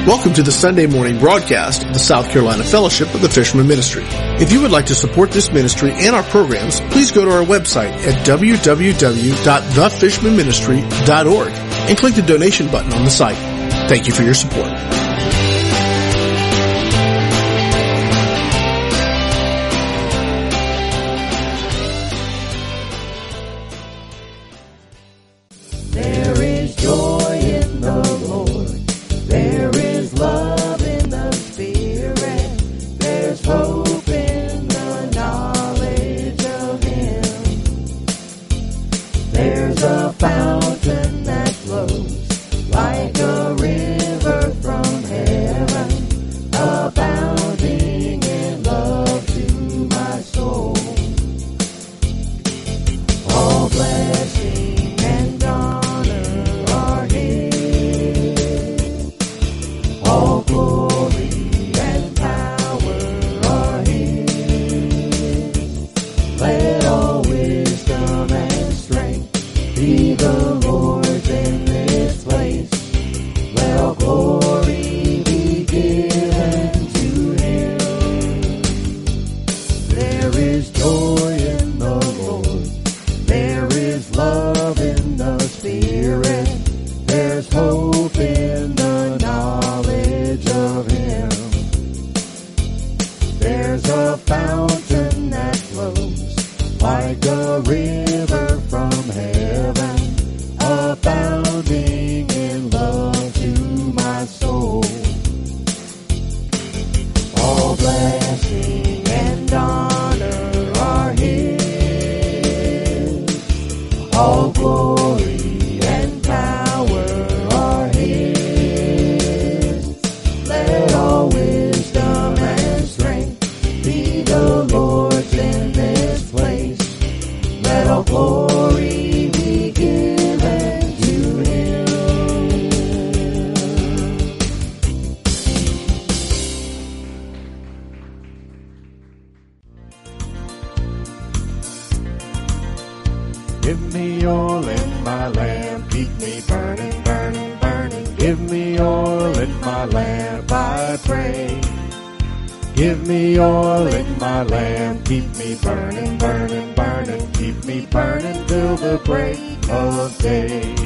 Welcome to the Sunday morning broadcast of the South Carolina Fellowship of the Fisherman Ministry. If you would like to support this ministry and our programs, please go to our website at www.thefishermanministry.org and click the donation button on the site. Thank you for your support. Give me oil in my lamp, keep me burning, burning, burning. Give me oil in my lamp, I pray. Give me oil in my lamp, keep me burning, burning, burning. Keep me burning till the break of day.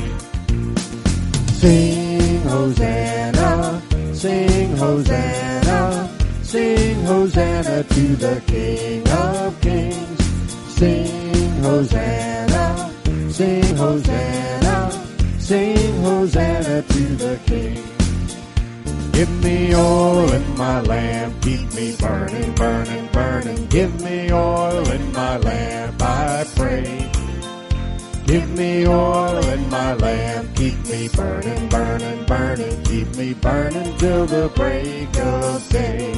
Sing Hosanna, sing Hosanna, sing Hosanna to the King of Kings. Sing Hosanna, sing Hosanna, sing Hosanna to the King. Give me oil in my lamp, keep me burning, burning, burning. Give me oil in my lamp, I pray. Give me oil in my lamp, keep me burning, burning, burning. Keep me burning till the break of day.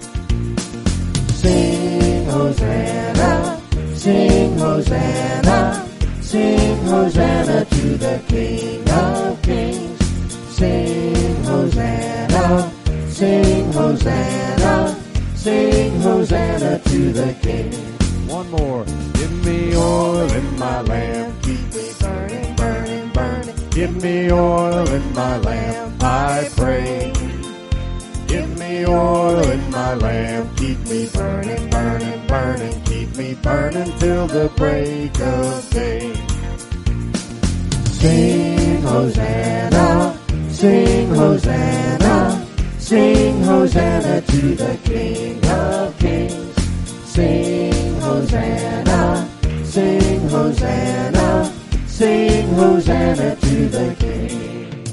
Sing Hosanna, sing Hosanna, sing Hosanna to the King of Kings. Sing Hosanna, sing Hosanna, sing Hosanna to the King. One more. Give me oil in my lamp, keep me burning, burning, burning. Give me oil in my lamp, I pray. Give me oil in my lamp, keep me burning, burning, burning. Keep me burning till the break of day. Sing Hosanna, sing Hosanna, sing Hosanna to the King of Kings. Sing Hosanna, sing Hosanna, sing Hosanna to the King.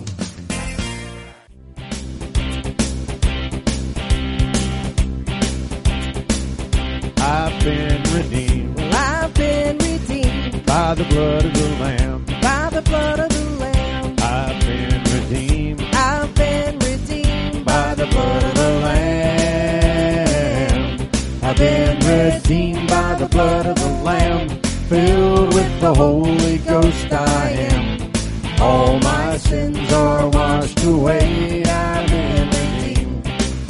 I've been redeemed. Well, I've been redeemed By the blood of the Lamb. by the blood of the Lamb. I've been redeemed. I've been redeemed By the blood of the Lamb. I've been redeemed by the blood of the Lamb. Filled with the Holy Ghost I am. All my sins are washed away. I've been redeemed.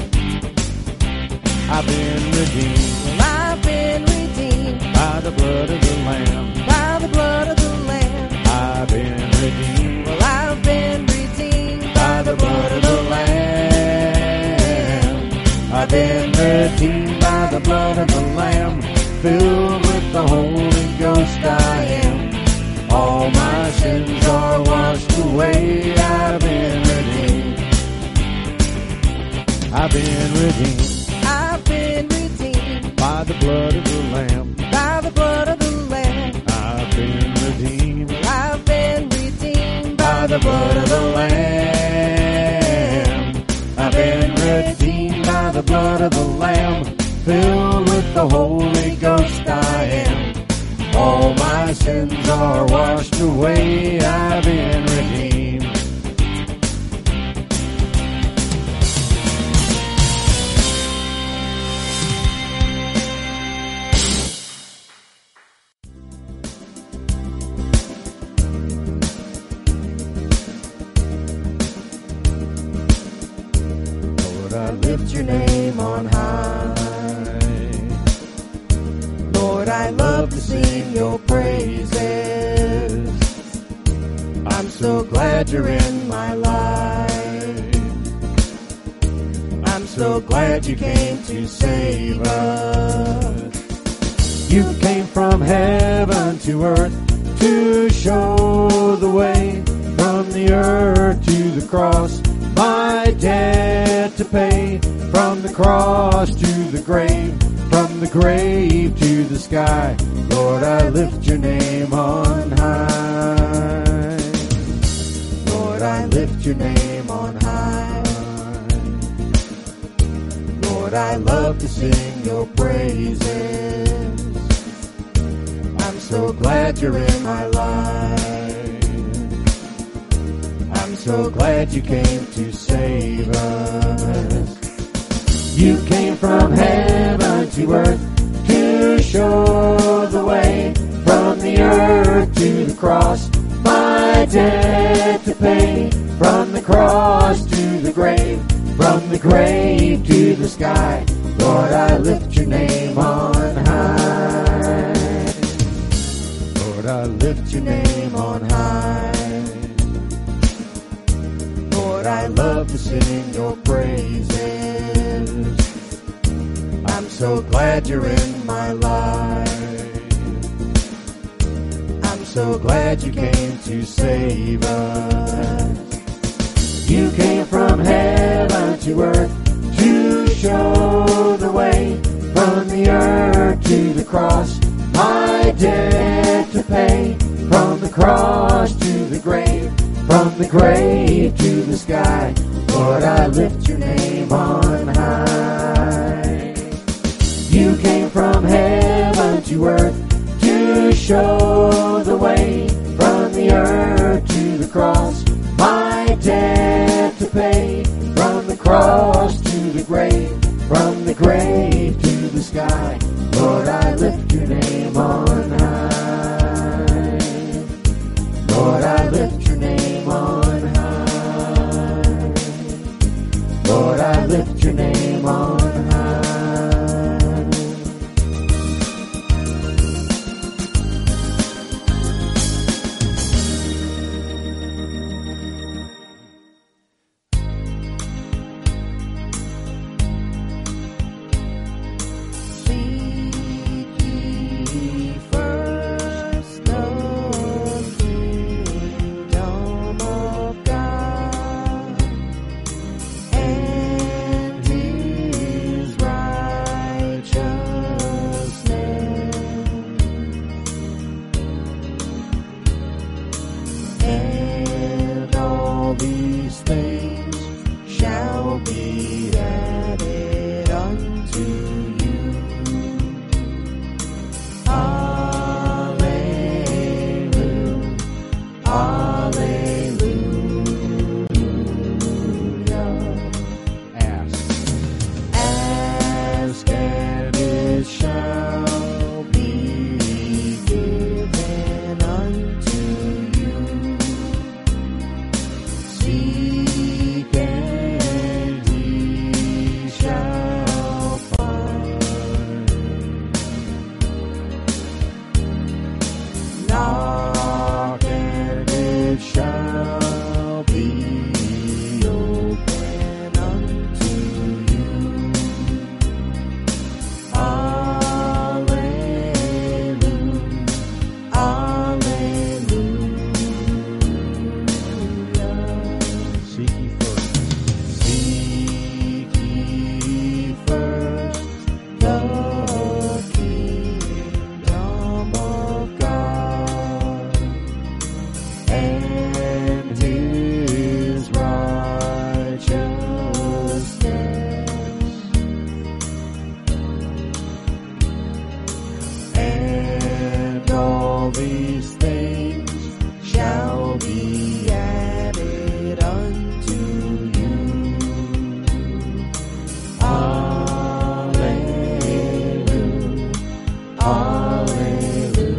I've been redeemed. Well, I've been redeemed By the blood of the Lamb. by the blood of the Lamb. I've been redeemed. Well, I've been redeemed By the blood of the Lamb. blood of the Lamb, filled with the Holy Ghost I am. All my sins are washed away, I've been redeemed. I've been redeemed I've been redeemed by the blood of the Lamb. by the blood of the Lamb. I've been redeemed I've been redeemed by the blood of the Lamb. I've been redeemed by the blood of the Lamb, filled with the Holy Ghost I am. All my sins are washed away, I've been redeemed. Lord, I lift your name on high. Lord, I love to sing your praises. I'm so glad you're in my life. I'm so glad you came to save us. You came from heaven to earth to show the way, from the earth to the cross, my debt to pay, from the cross to the grave, from the grave to the sky. Lord, I lift your name on high. Lord, I lift your name on high. Lord, I love to sing your praises. I'm so glad you're in my life. I'm so glad you came to save us. You came from heaven to earth to show the way, from the earth to the cross, my debt to pay, from the cross to the grave, from the grave to the sky. Lord, I lift your name on high. Lord, I lift your name on high. Lord, I love to sing your praises. I'm so glad you're in my life. I'm so glad you came to save us. You came from heaven to earth to show the way, from the earth to the cross, my debt to pay, from the cross to the grave, from the grave to the sky. Lord, I lift your name on high. You came from heaven to earth to show the way, from the earth to the cross, my debt to pay, from the cross to the grave, from the grave to the sky. Lord, I lift your name on high. Lord, I lift your name on high. Lord, I lift your name on high. Seek ye first the kingdom of God and His righteousness, and all these things shall be added unto you. Hallelujah, hallelujah. Ask and it shall be given unto you. Seek and ye shall His righteousness. And all these things shall be added unto you. Alleluia. Alleluia.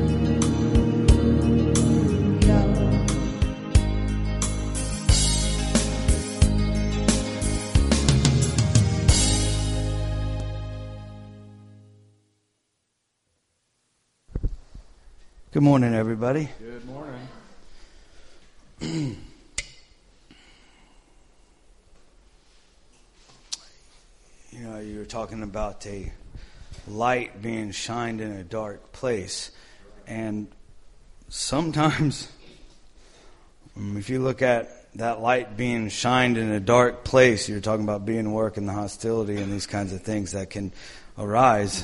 Good morning, everybody. Good morning. You know, you were talking about a light being shined in a dark place. And sometimes, if you look at that light being shined in a dark place, you're talking about being work and the hostility and these kinds of things that can arise.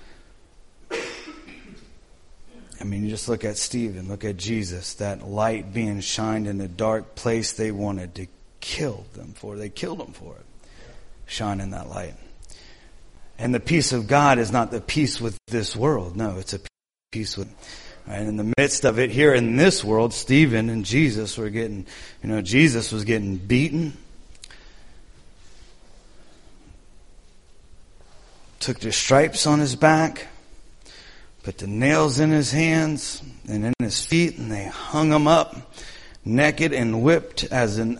I mean, you just look at Stephen, look at Jesus, that light being shined in a dark place they wanted to kill them for. They killed him for it, shining that light. And the peace of God is not the peace with this world. No, it's a peace with... And in the midst of it, here in this world, Stephen and Jesus were getting, Jesus was getting beaten. Took the stripes on his back. Put the nails in his hands and in his feet, and they hung him up naked and whipped as an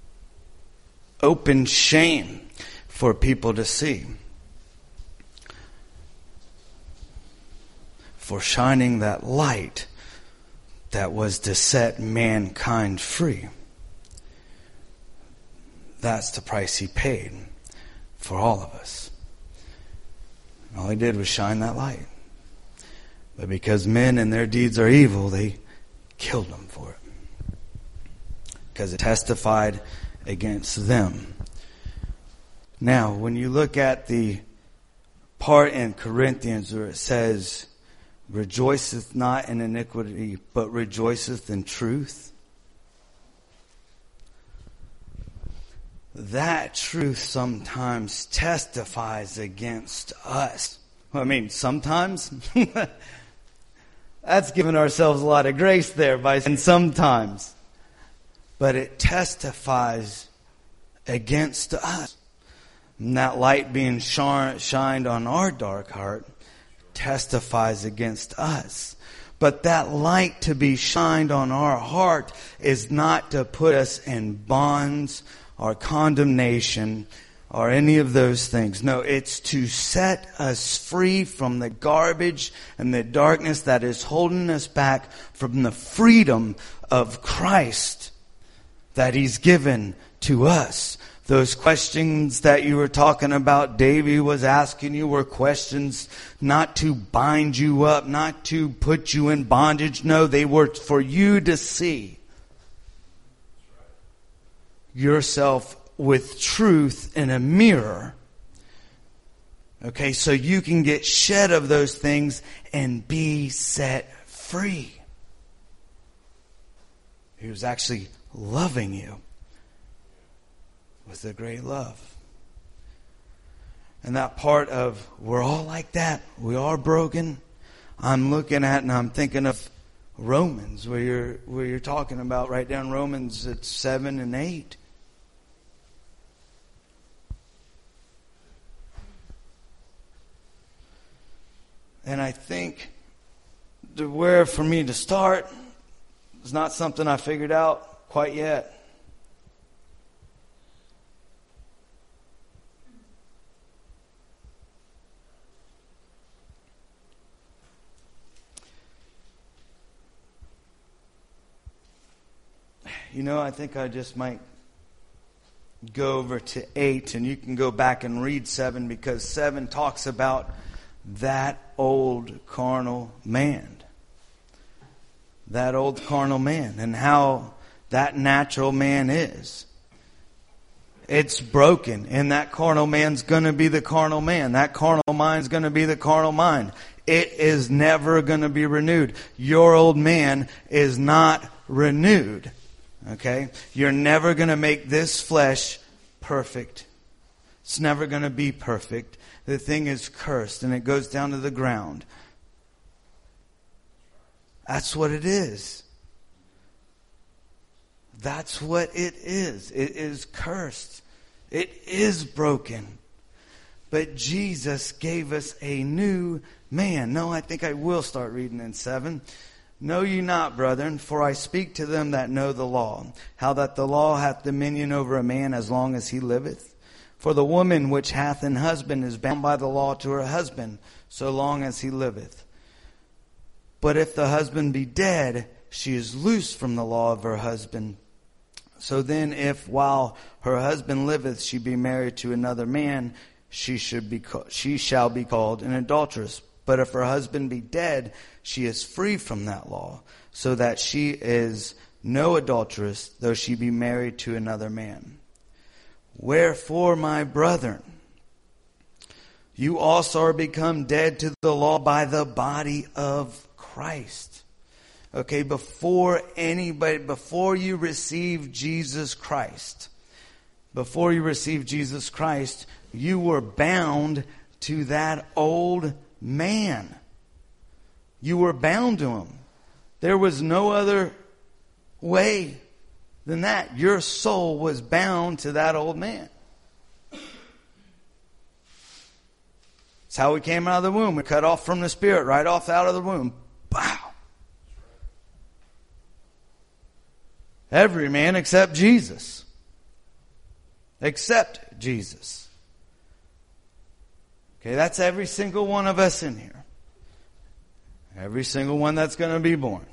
open shame for people to see. For shining that light that was to set mankind free. That's the price he paid for all of us. All he did was shine that light. But because men and their deeds are evil, they killed him for it. Because it testified against them. Now, when you look at the part in Corinthians where it says, rejoiceth not in iniquity, but rejoiceth in truth. That truth sometimes testifies against us. I mean, sometimes... That's giving ourselves a lot of grace there by saying sometimes. But it testifies against us. And that light being shined on our dark heart testifies against us. But that light to be shined on our heart is not to put us in bonds or condemnation or any of those things. No, it's to set us free from the garbage and the darkness that is holding us back from the freedom of Christ that He's given to us. Those questions that you were talking about, Davey was asking you, were questions not to bind you up, not to put you in bondage. No, they were for you to see yourself with truth in a mirror. Okay, so you can get shed of those things and be set free. He was actually loving you with a great love. And that part of, we're all like that, we are broken. I'm looking at and I'm thinking of Romans, where you're talking about, right down Romans, it's 7 and 8. And I think where for me to start is not something I figured out quite yet. I think I just might go over to 8, and you can go back and read 7, because 7 talks about that old carnal man. That old carnal man, and how that natural man is. It's broken, and that carnal man's going to be the carnal man. That carnal mind's going to be the carnal mind. It is never going to be renewed. Your old man is not renewed. Okay? You're never going to make this flesh perfect. It's never going to be perfect. The thing is cursed and it goes down to the ground. That's what it is. That's what it is. It is cursed. It is broken. But Jesus gave us a new man. No, I think I will start reading in 7. Know ye not, brethren, for I speak to them that know the law, how that the law hath dominion over a man as long as he liveth. For the woman which hath an husband is bound by the law to her husband, so long as he liveth. But if the husband be dead, she is loosed from the law of her husband. So then, if while her husband liveth she be married to another man, she shall be called an adulteress. But if her husband be dead, she is free from that law, so that she is no adulteress, though she be married to another man. Wherefore, my brethren, you also are become dead to the law by the body of Christ. Okay, before you receive Jesus Christ, you were bound to that old man. You were bound to him. There was no other way than that. Your soul was bound to that old man. It's how we came out of the womb. We cut off from the spirit, right off out of the womb. Wow. Every man except Jesus. Except Jesus. Okay, that's every single one of us in here. Every single one that's going to be born.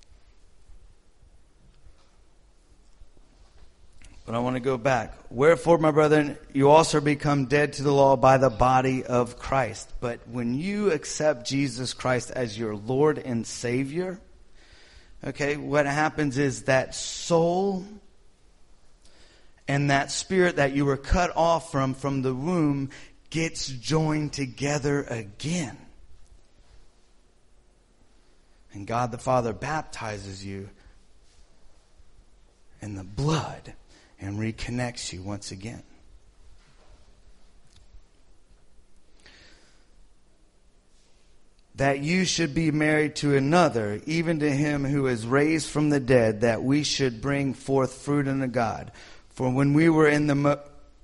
But I want to go back. Wherefore, my brethren, you also become dead to the law by the body of Christ. But when you accept Jesus Christ as your Lord and Savior, okay, what happens is that soul and that spirit that you were cut off from the womb gets joined together again. And God the Father baptizes you in the blood and reconnects you once again. That you should be married to another, even to him who is raised from the dead, that we should bring forth fruit unto God. For when we were in the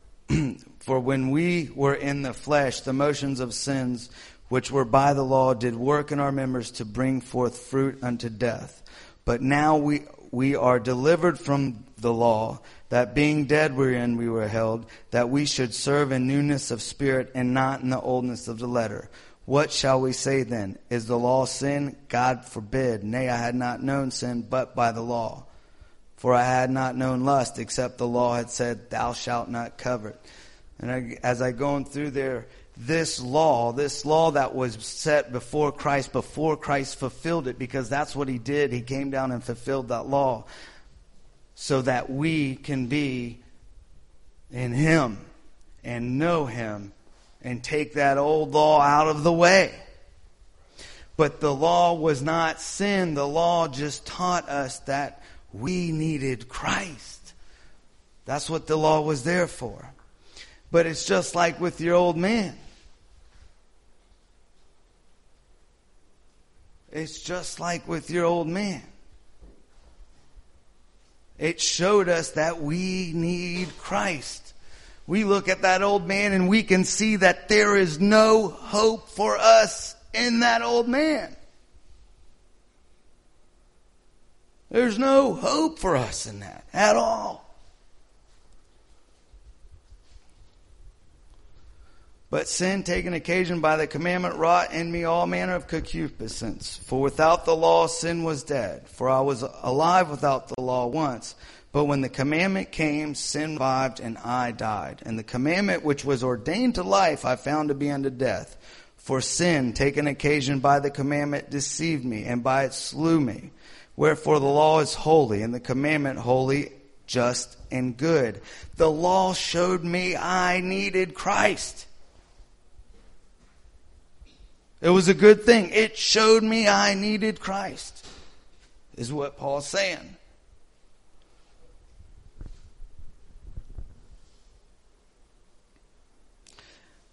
flesh, the motions of sins which were by the law did work in our members to bring forth fruit unto death. But now we are delivered from the law, that being dead wherein we were held, that we should serve in newness of spirit and not in the oldness of the letter. What shall we say then? Is the law sin? God forbid. Nay, I had not known sin but by the law. For I had not known lust, except the law had said, thou shalt not covet. And as I go through there, this law that was set before Christ fulfilled it, because that's what he did. He came down and fulfilled that law so that we can be in him and know him and take that old law out of the way. But the law was not sin. The law just taught us that we needed Christ. That's what the law was there for. But it's just like with your old man. It's just like with your old man. It showed us that we need Christ. We look at that old man and we can see that there is no hope for us in that old man. There's no hope for us in that at all. But sin, taking occasion by the commandment, wrought in me all manner of concupiscence. For without the law, sin was dead. For I was alive without the law once. But when the commandment came, sin revived, and I died. And the commandment which was ordained to life, I found to be unto death. For sin, taking occasion by the commandment, deceived me, and by it slew me. Wherefore the law is holy, and the commandment holy, just, and good. The law showed me I needed Christ. It was a good thing. It showed me I needed Christ, is what Paul's saying.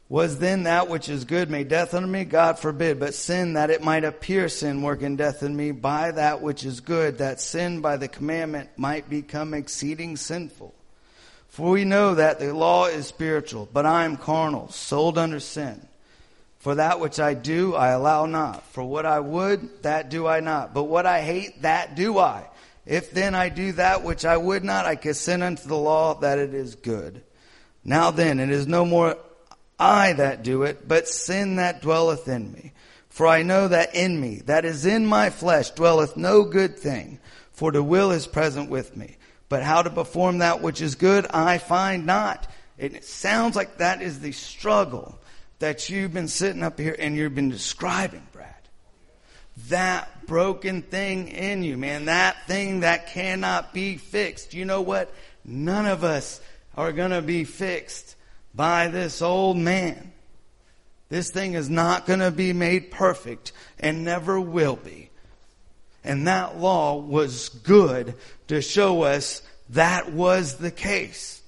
Was then that which is good made death unto me? God forbid. But sin, that it might appear sin, working death in me by that which is good, that sin by the commandment might become exceeding sinful. For we know that the law is spiritual, but I am carnal, sold under sin. For that which I do, I allow not. For what I would, that do I not. But what I hate, that do I. If then I do that which I would not, I consent unto the law that it is good. Now then, it is no more I that do it, but sin that dwelleth in me. For I know that in me, that is in my flesh, dwelleth no good thing. For the will is present with me. But how to perform that which is good, I find not. It sounds like that is the struggle that you've been sitting up here and you've been describing, Brad. That broken thing in you, man. That thing that cannot be fixed. You know what? None of us are going to be fixed by this old man. This thing is not going to be made perfect and never will be. And that law was good to show us that was the case.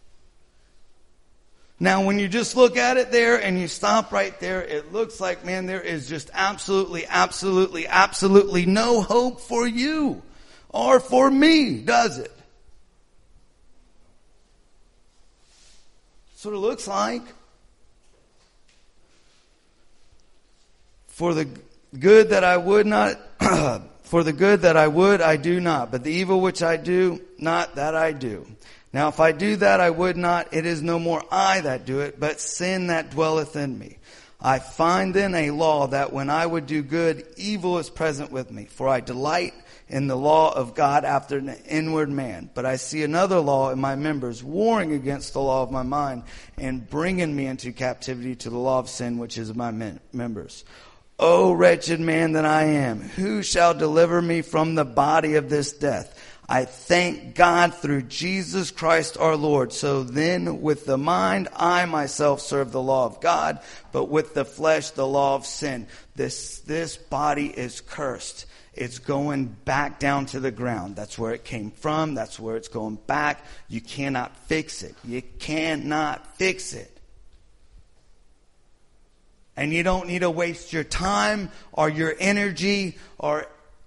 Now, when you just look at it there and you stop right there, it looks like, man, there is just absolutely no hope for you or for me, does it? That's what it looks like. For the good that I would not, for the good that I would, I do not. But the evil which I do not, that I do. Now if I do that I would not, it is no more I that do it, but sin that dwelleth in me. I find then a law that when I would do good, evil is present with me. For I delight in the law of God after an inward man. But I see another law in my members, warring against the law of my mind, and bringing me into captivity to the law of sin which is in my members. O wretched man that I am, who shall deliver me from the body of this death? I thank God through Jesus Christ our Lord. So then with the mind I myself serve the law of God, but with the flesh the law of sin. This body is cursed. It's going back down to the ground. That's where it came from. That's where it's going back. You cannot fix it. You cannot fix it. And you don't need to waste your time or your energy or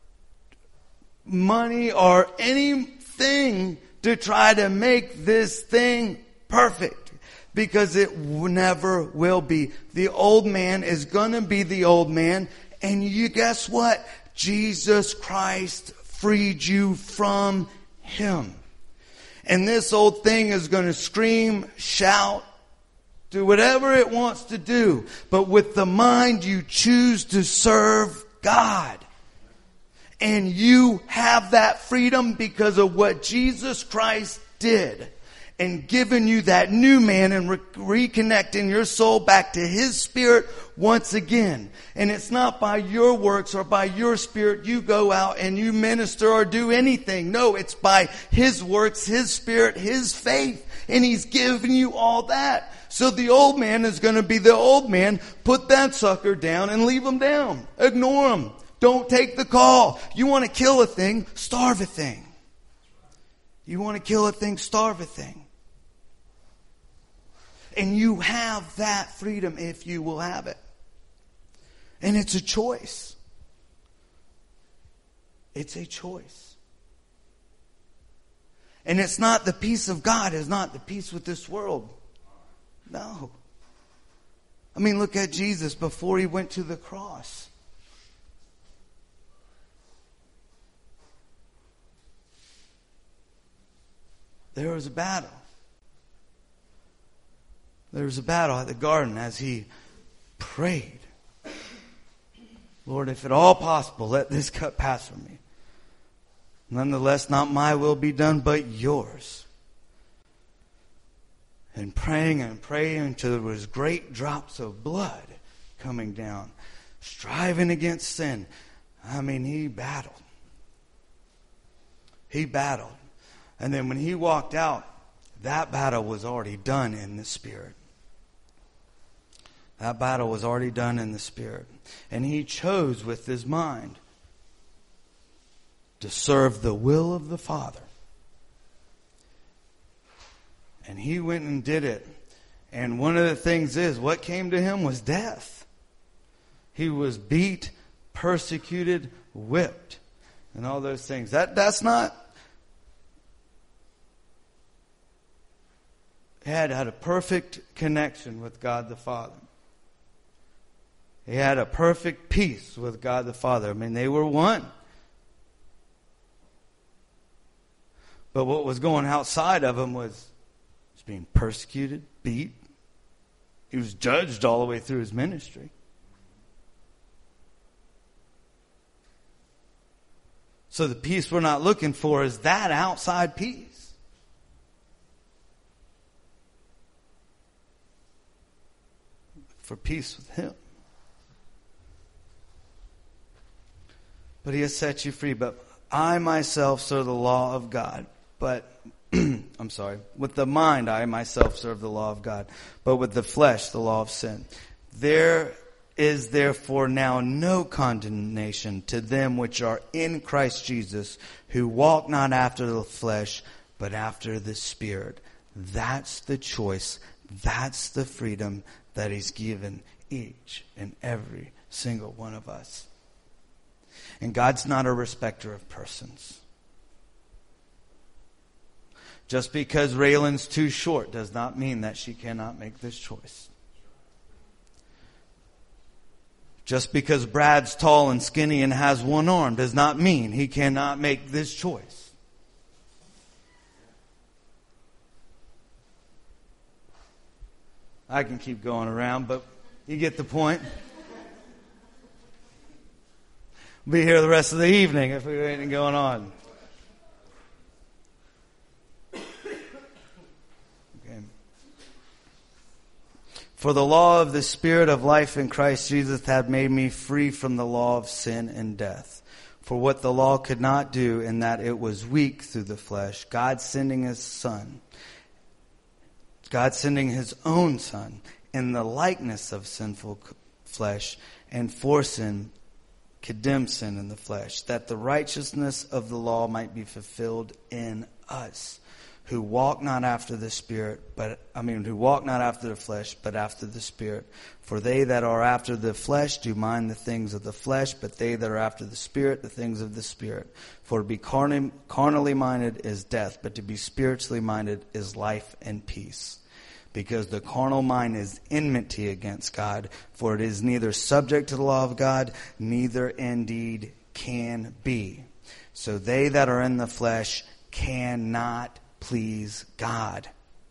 money or anything to try to make this thing perfect. Because it never will be. The old man is going to be the old man. And you guess what? Jesus Christ freed you from him. And this old thing is going to scream, shout, do whatever it wants to do. But with the mind, you choose to serve God. And you have that freedom because of what Jesus Christ did. And given you that new man and reconnecting your soul back to his spirit once again. And it's not by your works or by your spirit you go out and you minister or do anything. No, it's by his works, his spirit, his faith. And he's given you all that. So the old man is going to be the old man. Put that sucker down and leave him down. Ignore him. Don't take the call. You want to kill a thing, starve a thing. You want to kill a thing, starve a thing. And you have that freedom if you will have it. And it's a choice. It's a choice. And it's not the peace of God is not the peace with this world. No. I mean, look at Jesus before he went to the cross. There was a battle. There was a battle at the garden as he prayed. Lord, if at all possible, let this cup pass from me. Nonetheless, not my will be done, but yours. And praying until there was great drops of blood coming down. Striving against sin. I mean, he battled. He battled. And then when he walked out, that battle was already done in the Spirit. That battle was already done in the Spirit. And he chose with his mind to serve the will of the Father. And he went and did it. And one of the things is, what came to him was death. He was beat, persecuted, whipped, and all those things. That's not... He had a perfect connection with God the Father. He had a perfect peace with God the Father. I mean, they were one. But what was going outside of him was being persecuted, beat. He was judged all the way through his ministry. So the peace we're not looking for is that outside peace. For peace with Him. But He has set you free. But I myself serve the law of God. But, with the mind I myself serve the law of God. But with the flesh the law of sin. There is therefore now no condemnation to them which are in Christ Jesus, who walk not after the flesh, but after the Spirit. That's the choice. That's the freedom that He's given each and every single one of us. And God's not a respecter of persons. Just because Raylan's too short does not mean that she cannot make this choice. Just because Brad's tall and skinny and has one arm does not mean he cannot make this choice. I can keep going around, but you get the point. We'll be here the rest of the evening if we have anything going on. Okay. For the law of the Spirit of life in Christ Jesus had made me free from the law of sin and death. For what the law could not do, in that it was weak through the flesh, God sending His own Son in the likeness of sinful flesh, and for sin condemned sin in the flesh, that the righteousness of the law might be fulfilled in us, who walk not after the flesh, but after the Spirit. For they that are after the flesh do mind the things of the flesh, but they that are after the Spirit, the things of the Spirit. For to be carnally minded is death, but to be spiritually minded is life and peace. Because the carnal mind is enmity against God, for it is neither subject to the law of God, neither indeed can be. So they that are in the flesh cannot please God.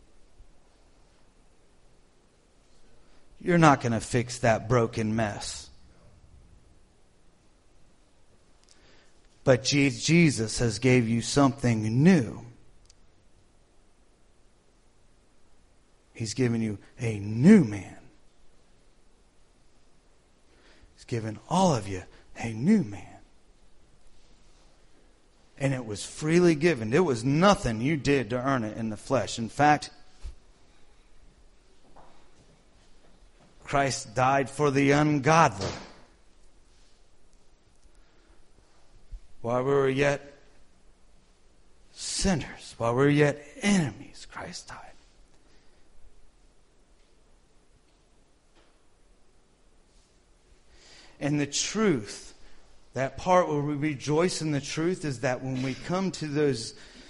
You're not going to fix that broken mess. But Jesus has gave you something new. He's given you a new man. He's given all of you a new man. And it was freely given. It was nothing you did to earn it in the flesh. In fact, Christ died for the ungodly. While we were yet sinners, while we were yet enemies, Christ died. And the truth, that part where we rejoice in the truth, is that when we come to those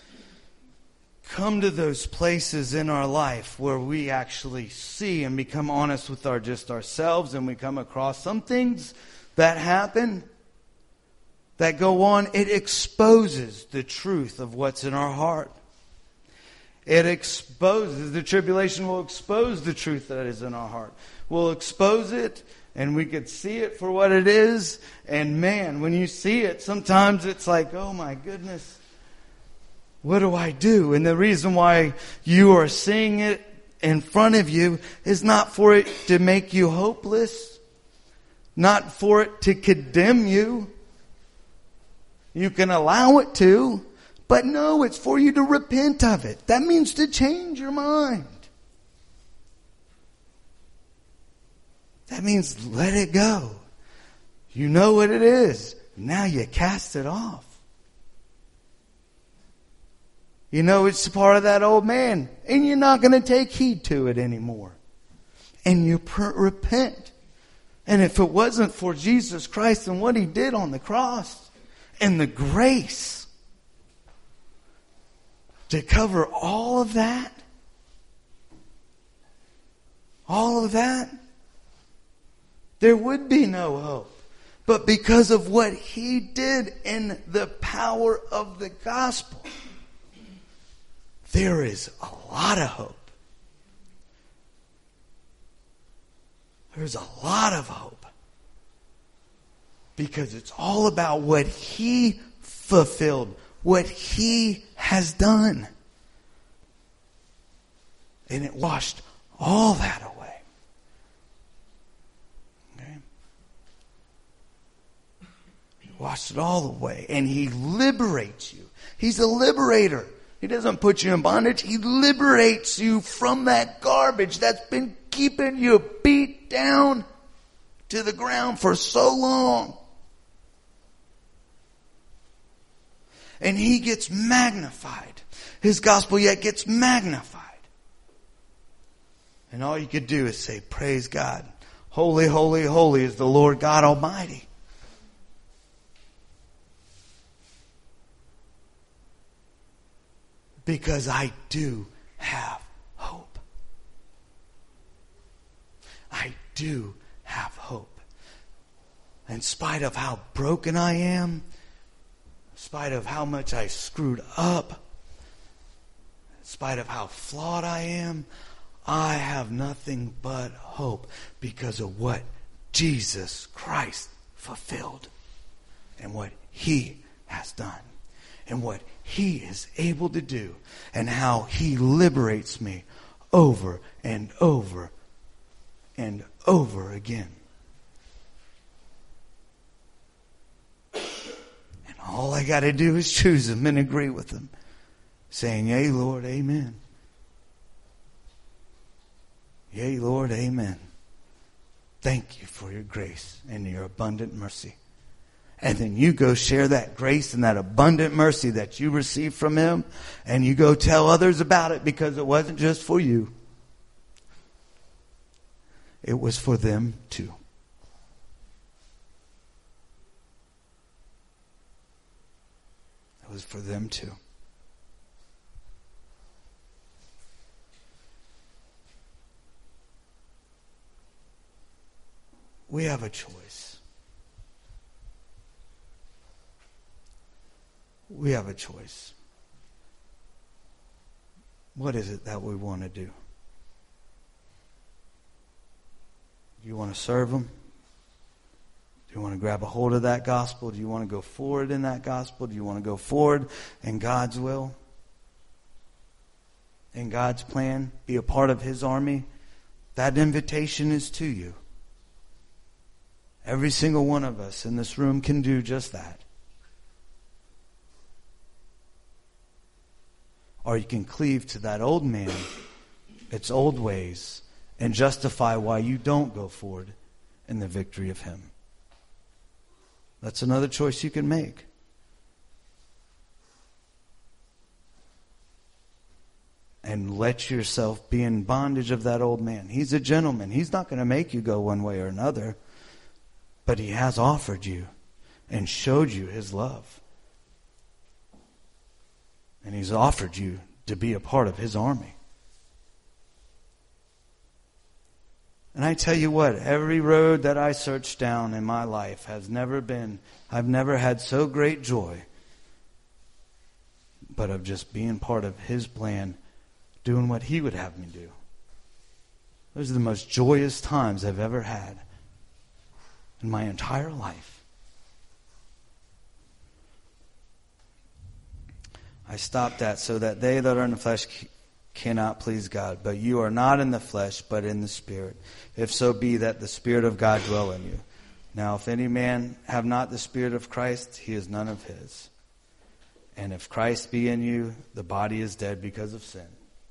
places in our life where we actually see and become honest with ourselves, and we come across some things that happen, that go on, it exposes the truth of what's in our heart. It exposes, the tribulation will expose the truth that is in our heart. We'll expose it, and we could see it for what it is. And man, when you see it, sometimes it's like, oh my goodness, what do I do? And the reason why you are seeing it in front of you is not for it to make you hopeless, not for it to condemn you. You can allow it to, but no, it's for you to repent of it. That means to change your mind. That means let it go. You know what it is. Now you cast it off. You know it's part of that old man, and you're not going to take heed to it anymore. and you repent. And if it wasn't for Jesus Christ and what He did on the cross and the grace to cover all of that, there would be no hope. But because of what He did in the power of the gospel, there is a lot of hope. There's a lot of hope. Because it's all about what He fulfilled, what He has done. And it washed all that away. Okay? He washed it all away. And He liberates you. He's a liberator. He doesn't put you in bondage. He liberates you from that garbage that's been keeping you beat down to the ground for so long. And He gets magnified. His gospel yet gets magnified. And all you could do is say, praise God. Holy, holy, holy is the Lord God Almighty. Because I do have hope. I do have hope. In spite of how broken I am, in spite of how much I screwed up, in spite of how flawed I am, I have nothing but hope because of what Jesus Christ fulfilled and what He has done and what He is able to do and how He liberates me over and over and over again. And all I got to do is choose Him and agree with Him, saying, yea, Lord, amen. Yea, Lord, amen. Thank you for your grace and your abundant mercy. And then you go share that grace and that abundant mercy that you received from Him, and you go tell others about it, because it wasn't just for you. It was for them too. It was for them too. We have a choice. We have a choice. What is it that we want to do? Do you want to serve Him? Do you want to grab a hold of that gospel? Do you want to go forward in that gospel? Do you want to go forward in God's will? In God's plan? Be a part of His army? That invitation is to you. Every single one of us in this room can do just that. Or you can cleave to that old man, its old ways, and justify why you don't go forward in the victory of Him. That's another choice you can make. And let yourself be in bondage of that old man. He's a gentleman. He's not going to make you go one way or another. But He has offered you and showed you His love. And He's offered you to be a part of His army. And I tell you what, every road that I searched down in my life I've never had so great joy, but of just being part of His plan, doing what He would have me do. Those are the most joyous times I've ever had in my entire life. I stopped at, so that they that are in the flesh cannot please God. But you are not in the flesh, but in the Spirit. If so be that the Spirit of God dwell in you. Now if any man have not the Spirit of Christ, he is none of His. And if Christ be in you, the body is dead because of sin.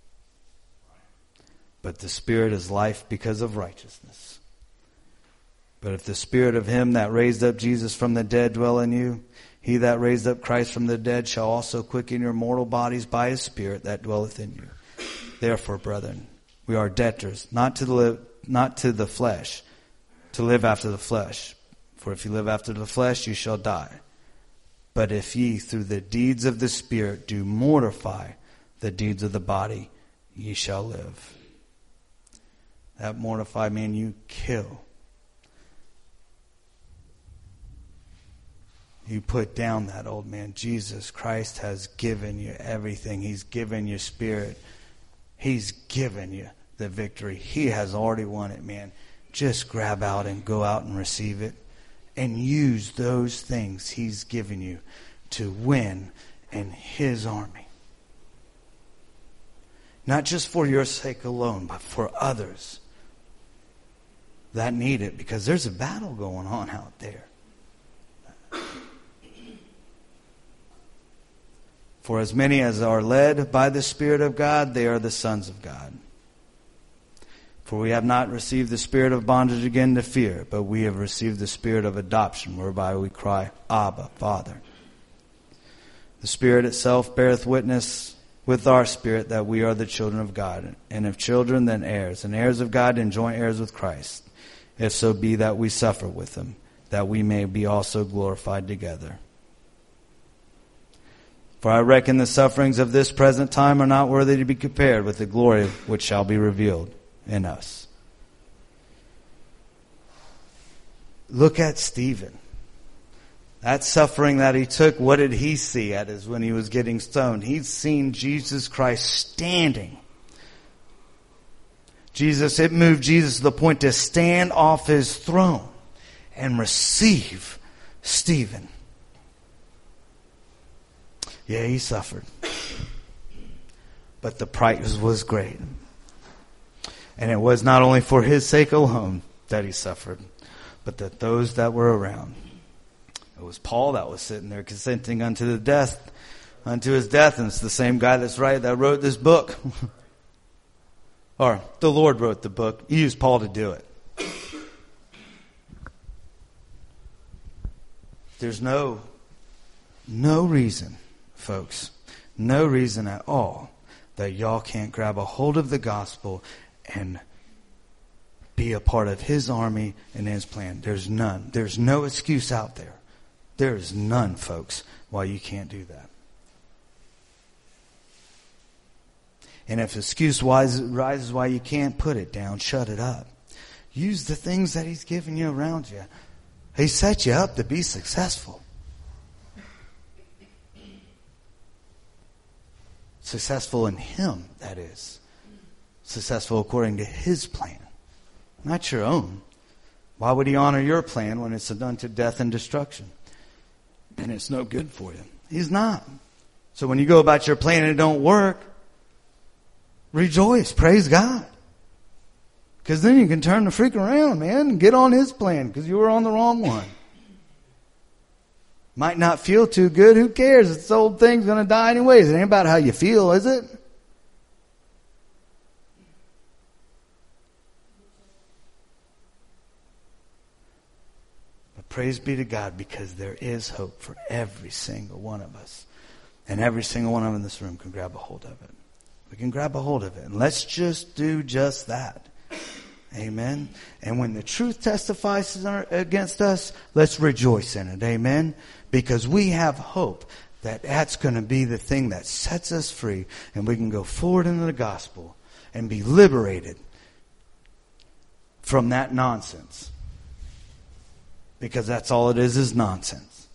But the Spirit is life because of righteousness. But if the Spirit of Him that raised up Jesus from the dead dwell in you, He that raised up Christ from the dead shall also quicken your mortal bodies by His Spirit that dwelleth in you. Therefore, brethren, We are debtors, not to the flesh, to live after the flesh. For if you live after the flesh, you shall die. But if ye through the deeds of the Spirit do mortify the deeds of the body, ye shall live. That mortify means you kill. You put down that old man. Jesus Christ has given you everything. He's given you Spirit. He's given you the victory. He has already won it, man. Just grab out and go out and receive it. And use those things He's given you to win in His army. Not just for your sake alone, but for others that need it. Because there's a battle going on out there. For as many as are led by the Spirit of God, they are the sons of God. For we have not received the spirit of bondage again to fear, but we have received the spirit of adoption, whereby we cry, Abba, Father. The Spirit itself beareth witness with our spirit that we are the children of God. And if children, then heirs, and heirs of God, and joint heirs with Christ, if so be that we suffer with Him, that we may be also glorified together. For I reckon the sufferings of this present time are not worthy to be compared with the glory which shall be revealed in us. Look at Stephen. That suffering that he took, what did he see at is when he was getting stoned? He'd seen Jesus Christ standing. It moved Jesus to the point to stand off His throne and receive Stephen. Yeah, he suffered. But the price was great. And it was not only for his sake alone that he suffered, but that those that were around. It was Paul that was sitting there consenting unto his death. And it's the same guy that wrote this book. Or the Lord wrote the book. He used Paul to do it. There's no reason, folks, no reason at all that y'all can't grab a hold of the gospel and be a part of His army and His plan. There's none. There's no excuse out there. There is none, folks, why you can't do that. And if excuse rises why you can't, put it down, shut it up. Use the things that He's given you around you. He set you up to be successful. Successful in Him, that is. Successful according to His plan, not your own. Why would He honor your plan when it's unto death and destruction? And it's no good for you. He's not. So when you go about your plan and it don't work, rejoice, praise God. Because then you can turn the freak around, man, and get on His plan because you were on the wrong one. Might not feel too good. Who cares? This old thing's going to die anyways. It ain't about how you feel, is it? But praise be to God, because there is hope for every single one of us. And every single one of them in this room can grab a hold of it. We can grab a hold of it. And let's just do just that. Amen. And when the truth testifies against us, let's rejoice in it. Amen. Because we have hope that that's going to be the thing that sets us free, and we can go forward into the gospel and be liberated from that nonsense. Because that's all it is nonsense.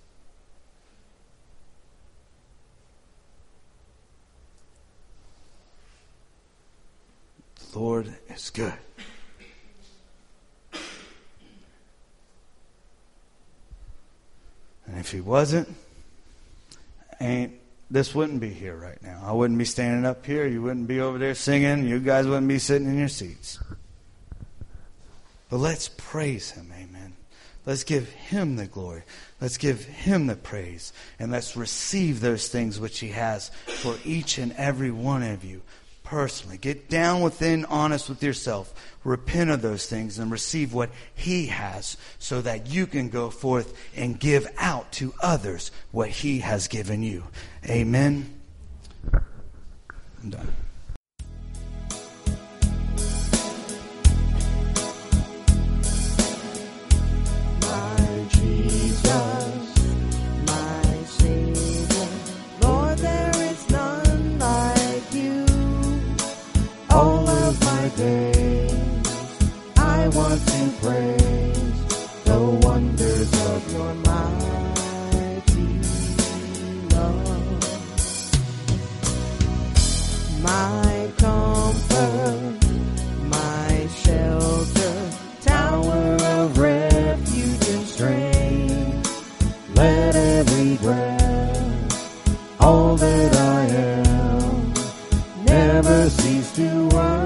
The Lord is good. And if He wasn't, this wouldn't be here right now. I wouldn't be standing up here. You wouldn't be over there singing. You guys wouldn't be sitting in your seats. But let's praise Him, amen. Let's give Him the glory. Let's give Him the praise. And let's receive those things which He has for each and every one of you personally. Get down within, honest with yourself. Repent of those things and receive what He has, so that you can go forth and give out to others what He has given you. Amen. I'm done. my days, I want to praise the wonders of your mighty love. My comfort, my shelter, tower of refuge and strength. Let every breath, all that I am, never cease to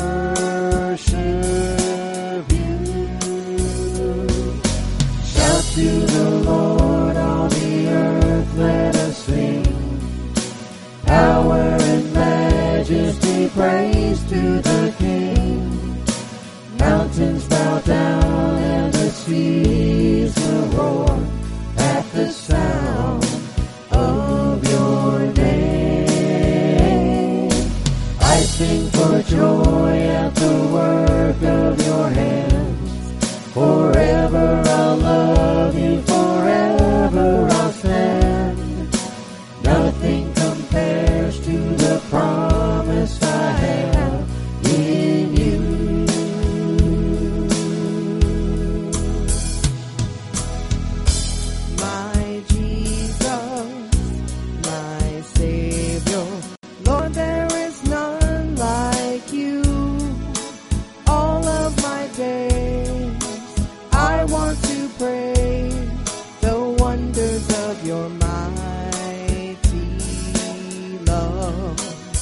worship you. Shout to the Lord, all the earth, let us sing. Power and majesty, praise to the King. Mountains bow down and the seas will roar at the sound of your name. I sing for joy at the work of your hands. Forever I'll love you, forever I'll stand. Nothing compares to the promise I have in you. My Jesus, my Savior, Lord, there is none like you. All of my days, I want to praise the wonders of your mighty love.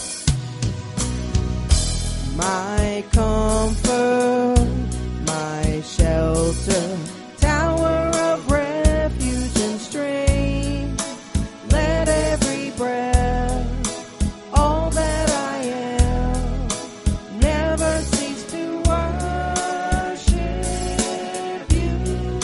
My comfort, my shelter, tower of refuge and strength. Let every breath, all that I am, never cease to worship you.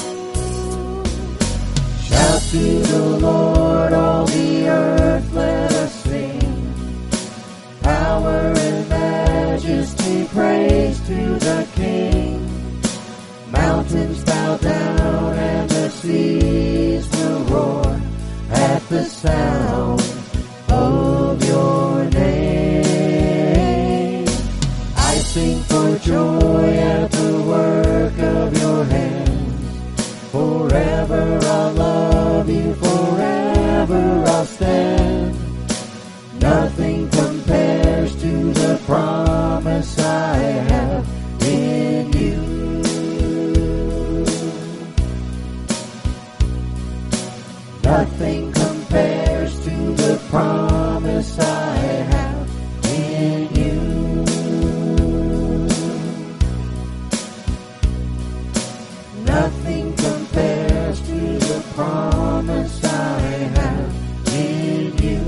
Shout to the Lord, all the earth, let us sing. Power and majesty, praise to the King. Mountains bow down and the seas will roar at the sound of your name. I sing for joy at the work of your hands. Forever I'll love you, forever I'll stand. Nothing compares to the promise I have in you. Nothing compares to the promise I have in you. Nothing compares to the promise I have in you.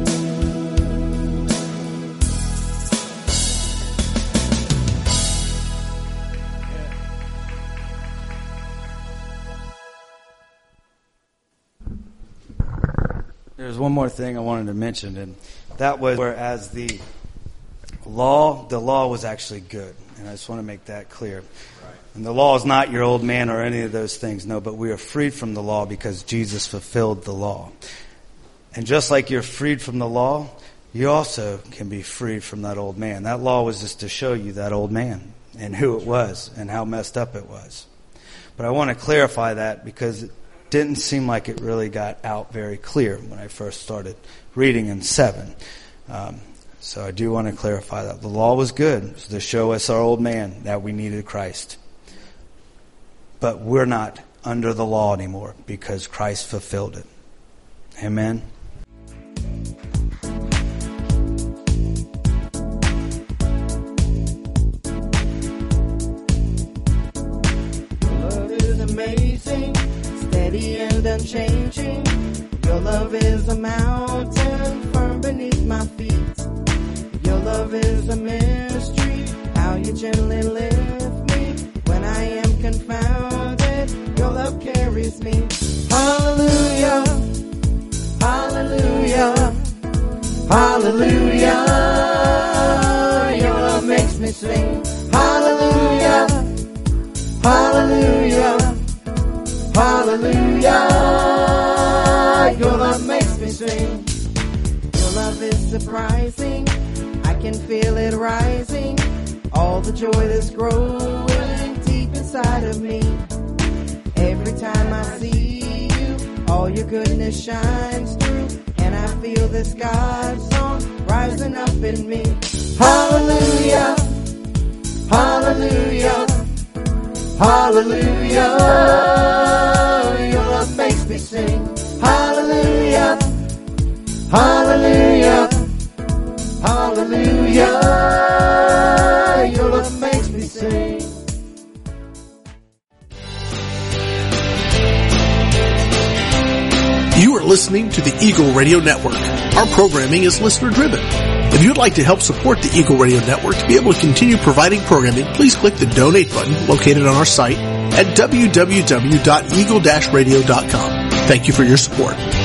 There's one more thing I wanted to mention, and that was whereas the law was actually good. And I just want to make that clear. And the law is not your old man or any of those things. No, but we are freed from the law because Jesus fulfilled the law. And just like you're freed from the law, you also can be freed from that old man. That law was just to show you that old man and who it was and how messed up it was. But I want to clarify that because it didn't seem like it really got out very clear when I first started reading in 7. So I do want to clarify that. The law was good to show us our old man, that we needed Christ. But we're not under the law anymore because Christ fulfilled it. Amen. Love is amazing, steady and unchanging. Your love is a mountain firm beneath my feet. Your love is a mystery, how you gently lift me when I am confounded. Your love carries me. Hallelujah, hallelujah, hallelujah. Your love makes me sing. Hallelujah, hallelujah, hallelujah. Your love makes me sing. Your love is surprising, I can feel it rising all the joy that's growing deep inside of me. Every time I see you, all your goodness shines through, and I feel this God song rising up in me. Hallelujah, hallelujah, hallelujah, your love makes me sing. Hallelujah, hallelujah, hallelujah, your love makes me sing. You are listening to the Eagle Radio Network. Our programming is listener driven. If you'd like to help support the Eagle Radio Network to be able to continue providing programming, please click the donate button located on our site at www.eagle-radio.com. Thank you for your support.